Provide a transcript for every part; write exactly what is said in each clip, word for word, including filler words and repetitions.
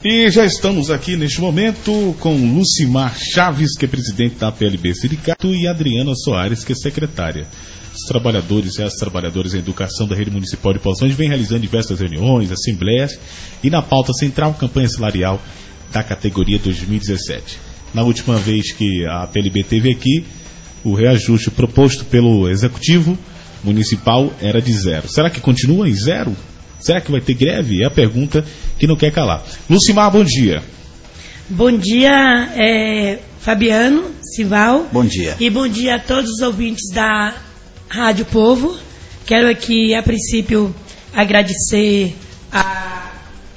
E já estamos aqui neste momento com Lucimar Chaves, que é presidente da P L B Sindicato, e Adriana Soares, que é secretária. Os trabalhadores e as trabalhadoras em educação da rede municipal de Poções vêm realizando diversas reuniões, assembleias e na pauta central, campanha salarial da categoria dois mil e dezessete. Na última vez que a P L B esteve aqui, o reajuste proposto pelo Executivo Municipal era de zero. Será que continua em zero? Será que vai ter greve? É a pergunta que não quer calar. Lucimar, bom dia. Bom dia, é, Fabiano, Sival. Bom dia. E bom dia a todos os ouvintes da Rádio Povo. Quero aqui, a princípio, agradecer a,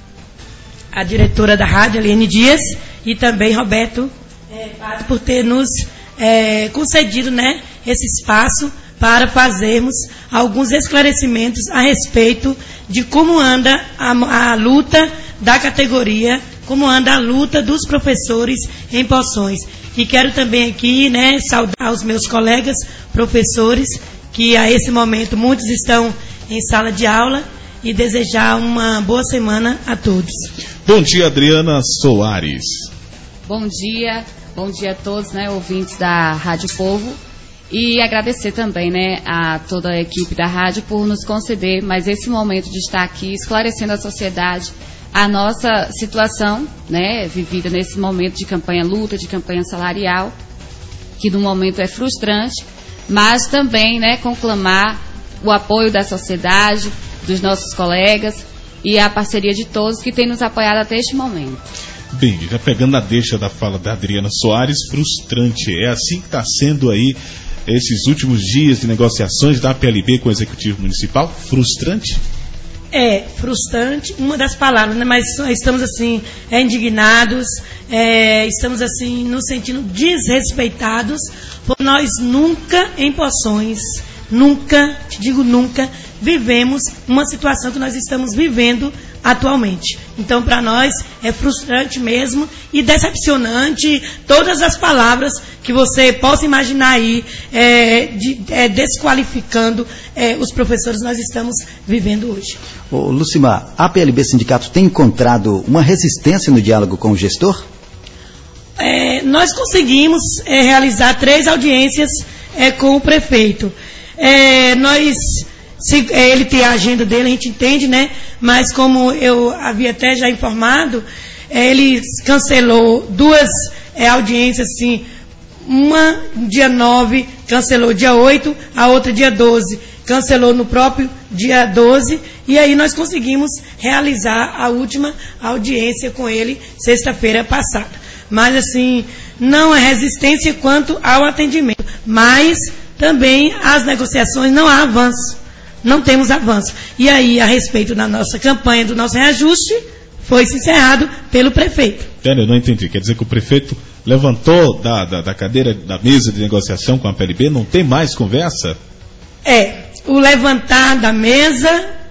a diretora da rádio, Eliane Dias, e também Roberto é, por ter nos é, concedido, né, esse espaço para fazermos alguns esclarecimentos a respeito de como anda a, a luta da categoria, como anda a luta dos professores em Poções. E quero também aqui, né, saudar os meus colegas professores, que a esse momento muitos estão em sala de aula, e desejar uma boa semana a todos. Bom dia, Adriana Soares. Bom dia, bom dia a todos, né, ouvintes da Rádio Povo. E agradecer também, né, a toda a equipe da rádio por nos conceder mais esse momento de estar aqui esclarecendo à sociedade a nossa situação, né, vivida nesse momento de campanha luta, de campanha salarial, que no momento é frustrante, mas também, né, conclamar o apoio da sociedade, dos nossos colegas e a parceria de todos que têm nos apoiado até este momento. Bem, já pegando a deixa da fala da Adriana Soares, frustrante. É assim que está sendo aí esses últimos dias de negociações da P L B com o Executivo Municipal? Frustrante? É, frustrante, uma das palavras, né? Mas estamos assim, é, indignados, é, estamos assim, nos sentindo desrespeitados, porque nós nunca em Poções, nunca, te digo nunca, vivemos uma situação que nós estamos vivendo atualmente. Então, para nós, é frustrante mesmo e decepcionante todas as palavras que você possa imaginar aí, é, de, é, desqualificando é, os professores que nós estamos vivendo hoje. Ô, Lucimar, a P L B Sindicato tem encontrado uma resistência no diálogo com o gestor? É, nós conseguimos é, realizar três audiências é, com o prefeito. É, nós... Se ele tem a agenda dele, a gente entende, né? Mas como eu havia até já informado, ele cancelou duas é, audiências, assim, uma dia nove, cancelou dia oito, a outra dia doze, cancelou no próprio dia doze, e aí nós conseguimos realizar a última audiência com ele sexta-feira passada. Mas, assim, não é resistência quanto ao atendimento, mas também as negociações não há avanço. Não temos avanço. E aí, a respeito da nossa campanha, do nosso reajuste, foi encerrado pelo prefeito. Entendeu? Eu não entendi. Quer dizer que o prefeito levantou da, da, da cadeira, da mesa de negociação com a P L B? Não tem mais conversa? É. O levantar da mesa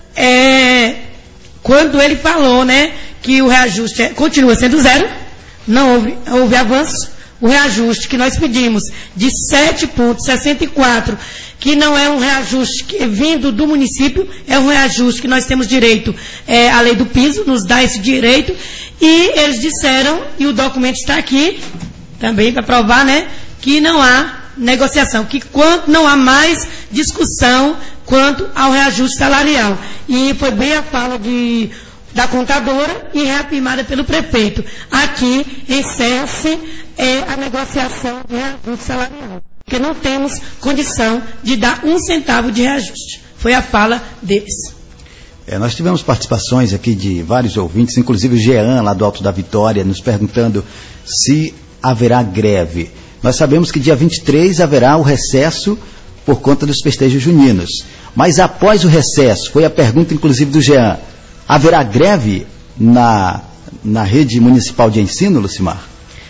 é quando ele falou, né, que o reajuste é, continua sendo zero, não houve, houve avanço. O reajuste que nós pedimos de sete vírgula sessenta e quatro, que não é um reajuste que é vindo do município, é um reajuste que nós temos direito, é, a lei do piso nos dá esse direito, e eles disseram, e o documento está aqui, também para provar, né, que não há negociação, que quanto não há mais discussão quanto ao reajuste salarial. E foi bem a fala de... da contadora e reafirmada pelo prefeito. Aqui encerra-se é, a negociação de reajuste salarial, porque não temos condição de dar um centavo de reajuste. Foi a fala deles. É, nós tivemos participações aqui de vários ouvintes, inclusive o Jean, lá do Alto da Vitória, nos perguntando se haverá greve. Nós sabemos que dia vinte e três haverá o recesso por conta dos festejos juninos. Mas após o recesso, foi a pergunta inclusive do Jean, haverá greve na, na rede municipal de ensino, Lucimar?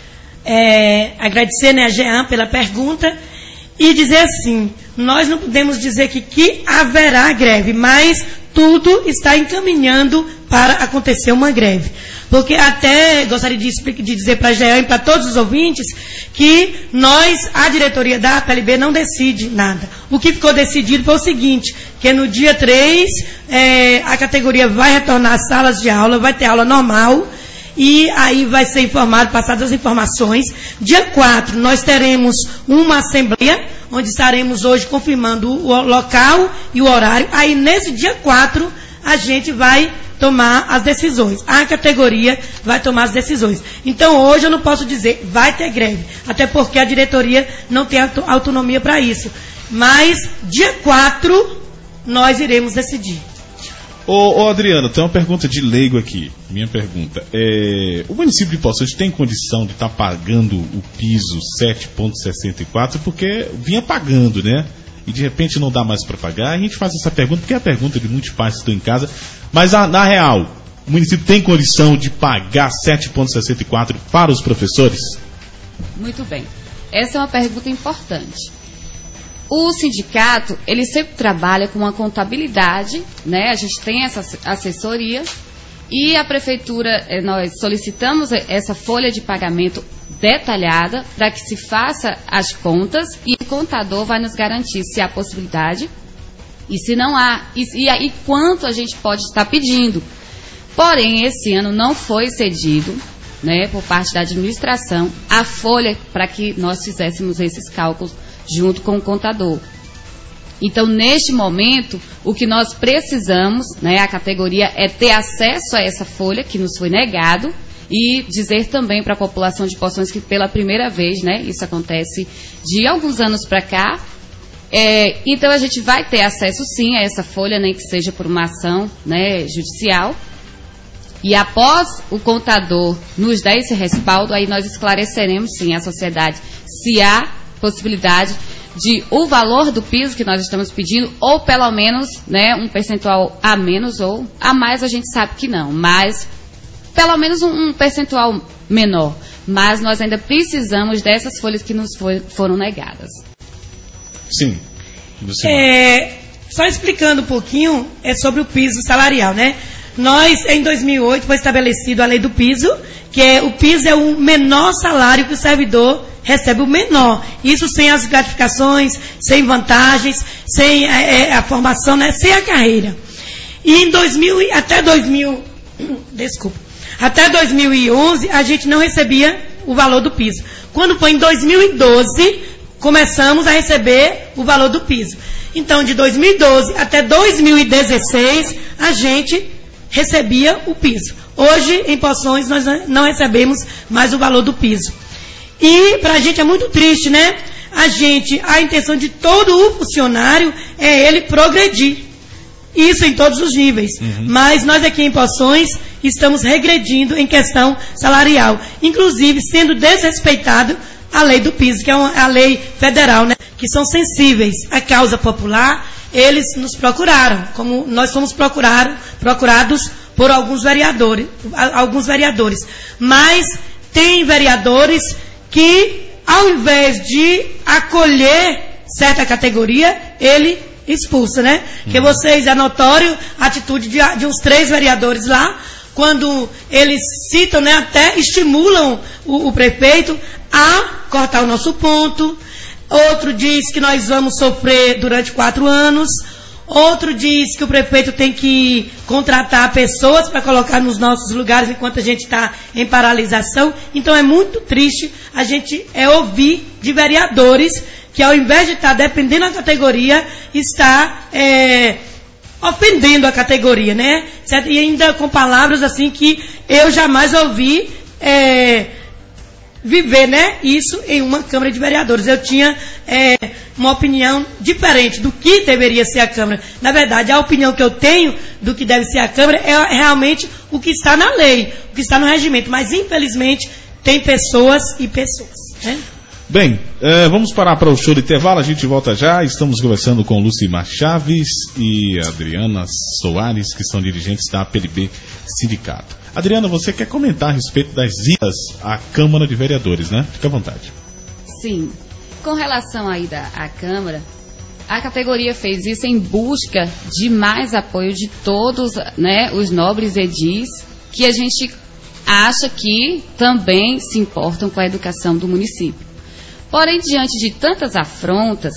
É, agradecer, né, a Jean pela pergunta e dizer assim, nós não podemos dizer que, que haverá greve, mas tudo está encaminhando para acontecer uma greve. Porque até gostaria de, de dizer para a Jean e para todos os ouvintes que nós, a diretoria da P L B, não decide nada. O que ficou decidido foi o seguinte, que no dia três, é, a categoria vai retornar às salas de aula, vai ter aula normal, e aí vai ser informado, passadas as informações. Dia quatro, nós teremos uma assembleia, onde estaremos hoje confirmando o local e o horário. Aí, nesse dia quatro, a gente vai tomar as decisões. A categoria vai tomar as decisões. Então, hoje eu não posso dizer, vai ter greve, até porque a diretoria não tem autonomia para isso. Mas, dia quatro, nós iremos decidir. Ô, ô Adriano, tem uma pergunta de leigo aqui. Minha pergunta é: o município de Poções tem condição de estar tá pagando o piso sete vírgula sessenta e quatro? Porque vinha pagando, né? E de repente não dá mais para pagar. A gente faz essa pergunta porque é a pergunta de muitos pais que estão em casa. Mas a, na real, o município tem condição de pagar sete vírgula sessenta e quatro para os professores? Muito bem. Essa é uma pergunta importante. O sindicato, ele sempre trabalha com uma contabilidade, né? A gente tem essa assessoria e a prefeitura, nós solicitamos essa folha de pagamento detalhada para que se faça as contas e o contador vai nos garantir se há possibilidade e se não há, e, e, e quanto a gente pode estar pedindo. Porém, esse ano não foi cedido, né, por parte da administração, a folha para que nós fizéssemos esses cálculos junto com o contador. Então, neste momento, o que nós precisamos, né, a categoria, é ter acesso a essa folha que nos foi negado e dizer também para a população de Poções que pela primeira vez, né, isso acontece de alguns anos para cá, é, então a gente vai ter acesso sim a essa folha, nem que seja por uma ação, né, judicial, e após o contador nos dar esse respaldo, aí nós esclareceremos sim à sociedade se há possibilidade de o valor do piso que nós estamos pedindo, ou pelo menos, né, um percentual a menos ou a mais, a gente sabe que não, mas pelo menos um, um percentual menor. Mas nós ainda precisamos dessas folhas que nos foi, foram negadas. Sim. É, só explicando um pouquinho é sobre o piso salarial, né? Nós, em dois mil e oito, foi estabelecido a lei do piso, que é, o piso é o menor salário que o servidor recebe, o menor. Isso sem as gratificações, sem vantagens, sem é, a formação, né, sem a carreira. E em dois mil, até dois mil, desculpa, até dois mil e onze, a gente não recebia o valor do piso. Quando foi em dois mil e doze, começamos a receber o valor do piso. Então, de dois mil e doze até dois mil e dezesseis, a gente recebia o piso. Hoje, em Poções, nós não recebemos mais o valor do piso. E para a gente é muito triste, né? A gente, a intenção de todo o funcionário é ele progredir. Isso em todos os níveis. Uhum. Mas nós aqui em Poções estamos regredindo em questão salarial. Inclusive sendo desrespeitado a lei do piso, que é uma, a lei federal, né? Que são sensíveis à causa popular. Eles nos procuraram, como nós fomos procurar, procurados por alguns vereadores, alguns vereadores. Mas tem vereadores que, ao invés de acolher certa categoria, ele expulsa, né? Uhum. Porque vocês, é notório a atitude de, de uns três vereadores lá, quando eles citam, né, até estimulam o, o prefeito a cortar o nosso ponto. Outro diz que nós vamos sofrer durante quatro anos. Outro diz que o prefeito tem que contratar pessoas para colocar nos nossos lugares enquanto a gente está em paralisação. Então é muito triste a gente é ouvir de vereadores que, ao invés de estar defendendo a categoria, está é, ofendendo a categoria, né? Certo? E ainda com palavras assim que eu jamais ouvi é, viver, né, isso em uma Câmara de Vereadores. Eu tinha é, uma opinião diferente do que deveria ser a Câmara. Na verdade, a opinião que eu tenho do que deve ser a Câmara é realmente o que está na lei, o que está no regimento. Mas, infelizmente, tem pessoas e pessoas, né? Bem, é, vamos parar para o show de intervalo, a gente volta já. Estamos conversando com Lucimar Chaves e Adriana Soares, que são dirigentes da A P L B Sindicato. Adriana, você quer comentar a respeito das idas à Câmara de Vereadores, né? Fique à vontade. Sim. Com relação à ida à Câmara, a categoria fez isso em busca de mais apoio de todos, né, os nobres edis, que a gente acha que também se importam com a educação do município. Porém, diante de tantas afrontas,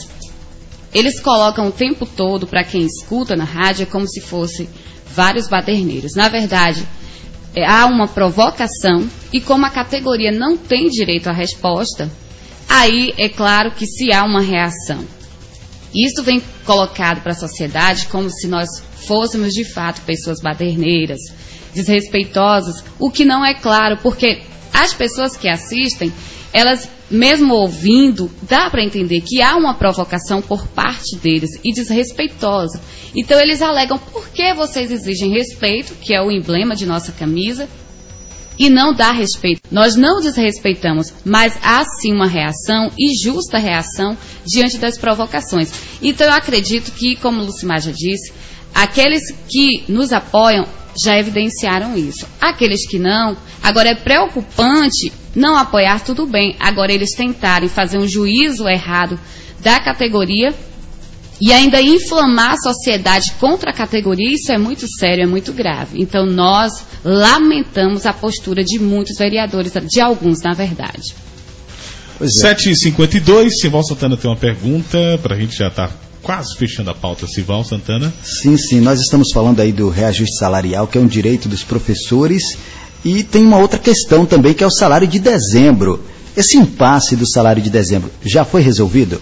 eles colocam o tempo todo, para quem escuta na rádio, é como se fossem vários baderneiros. Na verdade, é, há uma provocação e como a categoria não tem direito à resposta, aí é claro que se há uma reação. Isso vem colocado para a sociedade como se nós fôssemos de fato pessoas baderneiras, desrespeitosas, o que não é claro, porque as pessoas que assistem, elas, mesmo ouvindo, dá para entender que há uma provocação por parte deles e desrespeitosa. Então eles alegam, por que vocês exigem respeito, que é o emblema de nossa camisa, e não dá respeito? Nós não desrespeitamos, mas há sim uma reação e justa reação diante das provocações. Então eu acredito que, como o Lucimar já disse, aqueles que nos apoiam já evidenciaram isso. Aqueles que não, agora é preocupante não apoiar, tudo bem. Agora eles tentarem fazer um juízo errado da categoria e ainda inflamar a sociedade contra a categoria, isso é muito sério, é muito grave. Então nós lamentamos a postura de muitos vereadores, de alguns na verdade. É. sete e cinquenta e dois, Sival Santana tem uma pergunta para a gente já estar... Tá quase fechando a pauta, Sival Santana. Sim, sim, nós estamos falando aí do reajuste salarial, que é um direito dos professores, e tem uma outra questão também, que é o salário de dezembro. Esse impasse do salário de dezembro já foi resolvido?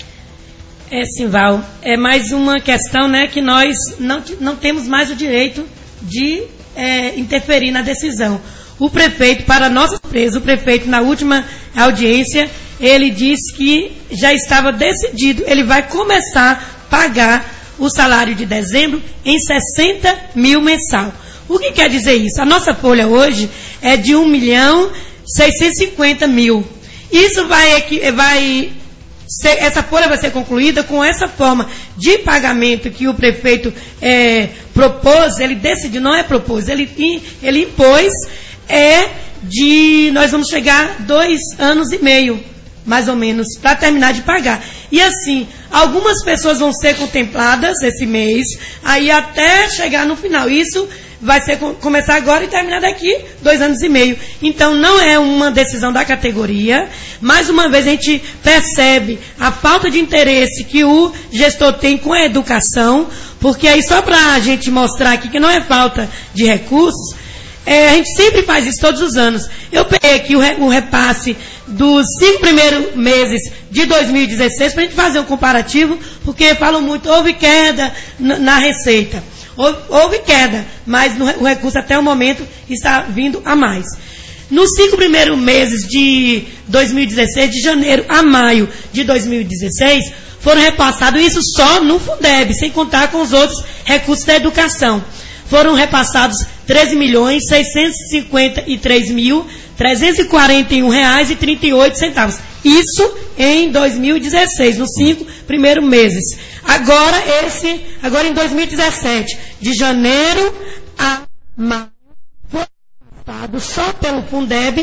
É, Sival, é mais uma questão, né, que nós não, não temos mais o direito de é, interferir na decisão. O prefeito, para nossa surpresa, o prefeito na última audiência, ele disse que já estava decidido, ele vai começar a pagar o salário de dezembro em sessenta mil mensal. O que quer dizer isso? A nossa folha hoje é de um milhão seiscentos e cinquenta mil. Isso vai, vai ser, essa folha vai ser concluída com essa forma de pagamento que o prefeito é, propôs, ele decidiu, não é propôs, ele, ele impôs, é de, nós vamos chegar dois anos e meio, mais ou menos, para terminar de pagar. E assim, algumas pessoas vão ser contempladas esse mês, aí até chegar no final. Isso vai ser, começar agora e terminar daqui dois anos e meio. Então não é uma decisão da categoria. Mais uma vez a gente percebe a falta de interesse que o gestor tem com a educação, porque aí só para a gente mostrar aqui que não é falta de recursos, é, a gente sempre faz isso todos os anos. Eu peguei aqui o, re, o repasse dos cinco primeiros meses de dois mil e dezesseis para a gente fazer um comparativo, porque falam muito, houve queda na, na receita. Houve, houve queda, mas no, o recurso até o momento está vindo a mais. Nos cinco primeiros meses de dois mil e dezesseis, de janeiro a maio de dois mil e dezesseis, foram repassados, isso só no Fundeb, sem contar com os outros recursos da educação. Foram repassados treze milhões seiscentos e cinquenta e três mil trezentos e quarenta e um reais e trinta e oito centavos. Isso em dois mil e dezesseis, nos cinco primeiros meses. Agora, esse, agora em dois mil e dezessete, de janeiro a maio, foi repassado só pelo Fundeb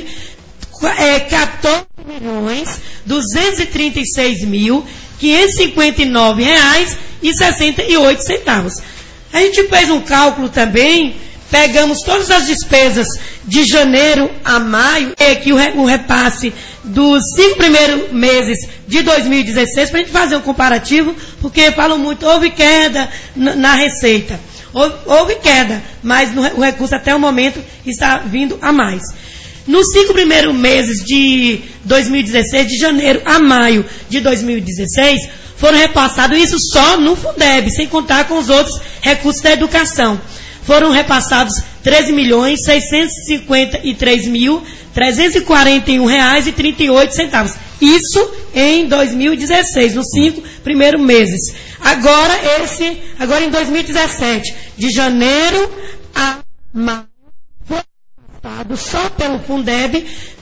é, quatorze milhões duzentos e trinta e seis mil quinhentos e cinquenta e nove reais e sessenta e oito centavos. A gente fez um cálculo também, pegamos todas as despesas de janeiro a maio, e aqui o repasse dos cinco primeiros meses de dois mil e dezesseis, para a gente fazer um comparativo, porque falam muito, houve queda na receita. Houve, houve queda, mas no, o recurso até o momento está vindo a mais. Nos cinco primeiros meses de dois mil e dezesseis, de janeiro a maio de dois mil e dezesseis, foram repassados, isso só no Fundeb, sem contar com os outros recursos da educação. Foram repassados treze milhões seiscentos e cinquenta e três mil trezentos e quarenta e um reais e trinta e oito centavos. Isso em dois mil e dezesseis, nos cinco primeiros meses. Agora, esse, agora em dois mil e dezessete, de janeiro a maio, foi repassados só pelo Fundeb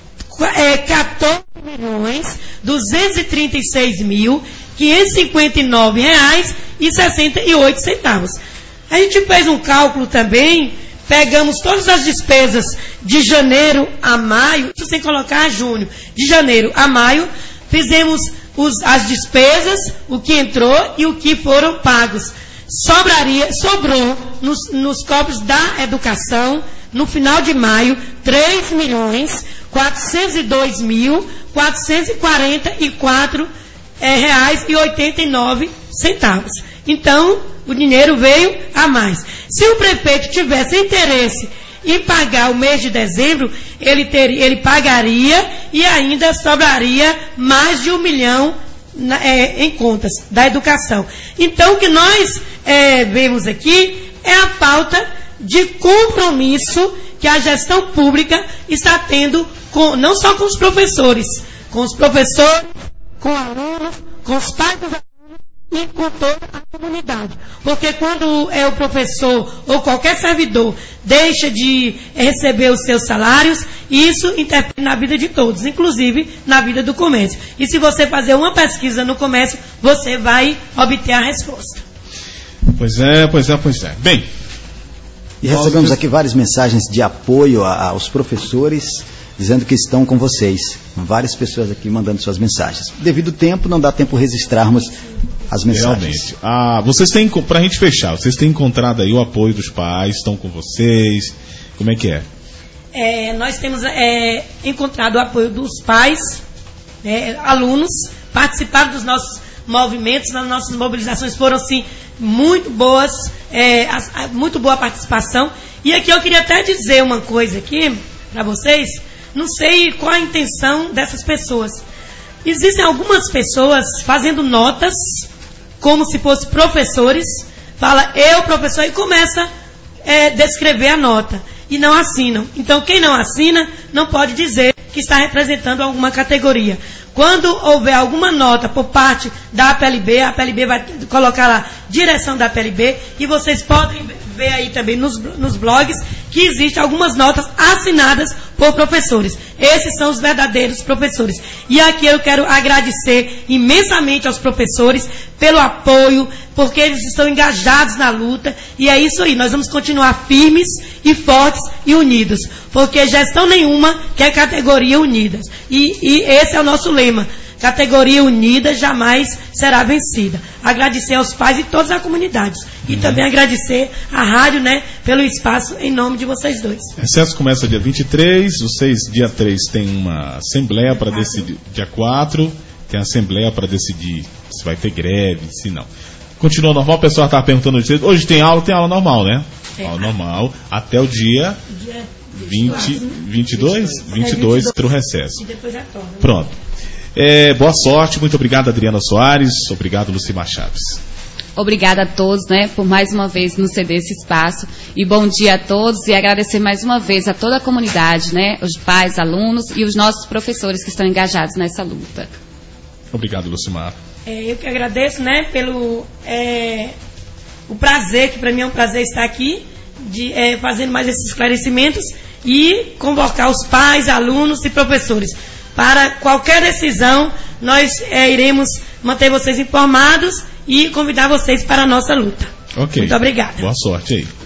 é, quatorze milhões duzentos e trinta e seis mil quinhentos e cinquenta e nove reais e sessenta e oito centavos. A gente fez um cálculo também, pegamos todas as despesas de janeiro a maio, isso sem colocar junho, de janeiro a maio, fizemos os, as despesas, o que entrou e o que foram pagos. Sobraria, sobrou nos, nos cofres da educação, no final de maio, três milhões quatrocentos e dois mil quatrocentos e quarenta e quatro é, reais e oitenta e nove centavos. Então, o dinheiro veio a mais. Se o prefeito tivesse interesse em pagar o mês de dezembro, ele, teria, ele pagaria e ainda sobraria mais de um milhão na, é, em contas da educação. Então, o que nós é, vemos aqui é a pauta de compromisso que a gestão pública está tendo, com, não só com os professores, com os professores, com alunos, com os pais dos alunos e com toda a comunidade. Porque quando é o professor ou qualquer servidor deixa de receber os seus salários, isso interfere na vida de todos, inclusive na vida do comércio. E se você fazer uma pesquisa no comércio, você vai obter a resposta. Pois é, pois é, pois é. Bem... E recebemos aqui várias mensagens de apoio a, aos professores, dizendo que estão com vocês. Várias pessoas aqui mandando suas mensagens. Devido ao tempo, não dá tempo registrarmos as mensagens. Realmente. Ah, vocês têm, pra gente fechar, vocês têm encontrado aí o apoio dos pais, estão com vocês, como é que é? É, nós temos é, encontrado o apoio dos pais, é, alunos, participaram dos nossos movimentos, nas nossas mobilizações foram, sim, muito boas, é, a, a, muito boa participação. E aqui eu queria até dizer uma coisa aqui para vocês, não sei qual a intenção dessas pessoas. Existem algumas pessoas fazendo notas, como se fossem professores, fala eu, professor, e começa a é, descrever a nota, e não assinam. Então, quem não assina, não pode dizer que está representando alguma categoria. Quando houver alguma nota por parte da A P L B, a APLB vai colocar lá, direção da A P L B, e vocês podem ver aí também nos, nos blogs, que existem algumas notas assinadas por professores. Esses são os verdadeiros professores. E aqui eu quero agradecer imensamente aos professores pelo apoio, porque eles estão engajados na luta, e é isso aí, nós vamos continuar firmes e fortes e unidos, porque gestão nenhuma quer categoria unidas, e, e esse é o nosso lema, categoria unida jamais será vencida. Agradecer aos pais e todas as comunidades, e uhum. também agradecer à rádio, né, pelo espaço em nome de vocês dois. O recesso começa dia vinte e três, vocês dia três tem uma assembleia para decidir, dia quatro tem assembleia para decidir se vai ter greve, se não. Continua normal, o pessoal estava perguntando hoje tem aula, tem aula normal, né? É. Aula normal, até o dia, dia vinte, vinte e dois, vinte e dois para o recesso. E depois retorna. Pronto. É, boa sorte, muito obrigado, Adriana Soares, obrigado, Lucimar Chaves. Obrigada a todos, né, por mais uma vez nos ceder esse espaço, e bom dia a todos, e agradecer mais uma vez a toda a comunidade, né, os pais, alunos e os nossos professores que estão engajados nessa luta. Obrigado, Lucimar. É, eu que agradeço, né, pelo é, o prazer, que para mim é um prazer estar aqui, de, é, fazendo mais esses esclarecimentos e convocar os pais, alunos e professores. Para qualquer decisão, nós é, iremos manter vocês informados e convidar vocês para a nossa luta. Ok. Muito obrigada. Boa sorte aí.